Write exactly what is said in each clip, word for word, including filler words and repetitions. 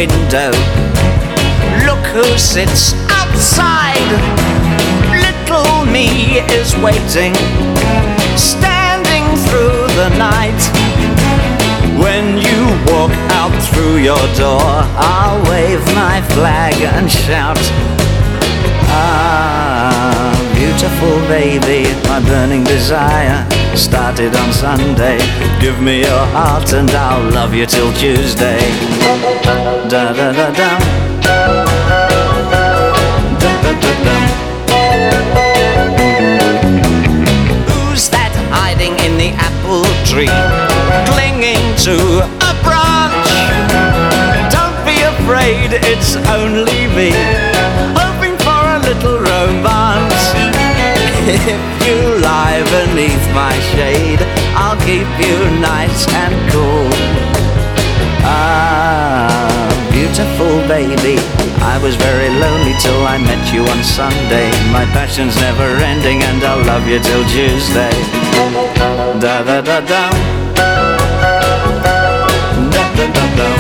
window, look who sits outside. Little me is waiting, standing through the night. When you walk out through your door, I'll wave my flag and shout, ah, beautiful baby, my burning desire started on Sunday. Give me your heart and I'll love you till Tuesday. Da da da dum. Da da da dum. Who's that hiding in the apple tree, clinging to a branch? Don't be afraid, it's only me, hoping for a little romance. If you lie beneath my shade, I'll keep you nice and cool. Ah, beautiful baby, I was very lonely till I met you on Sunday. My passion's never ending and I'll love you till Tuesday. Da da da dum. Da da da dum.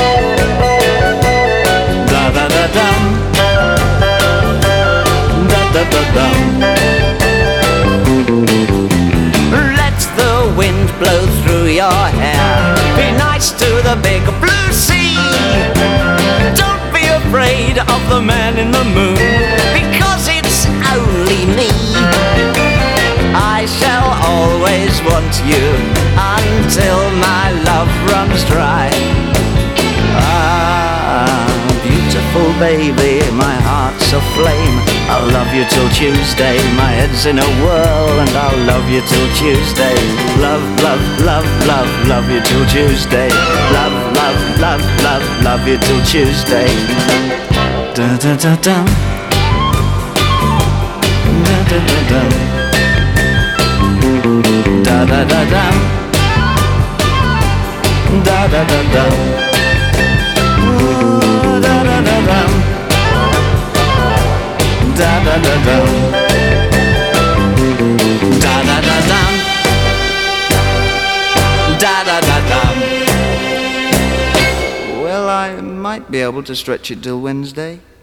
Da da da dum. Da da da dum. Let the wind blow through your hair, be nice to the big blue sea. Don't be afraid of the man in the moon, because it's only me. I shall always want you until my love runs dry. Ah, beautiful baby, my heart's aflame. I'll love you till Tuesday. My head's in a whirl and I'll love you till Tuesday. Love, love, love, love, love you till Tuesday. Love, love, love, love, love you till Tuesday. Da da da dum. Da da da dum. Da da da dum. Da da da dum. Ooh, da da da dum. Da da da dum. Da da da dum. Da da da dum. Well, I might be able to stretch it till Wednesday.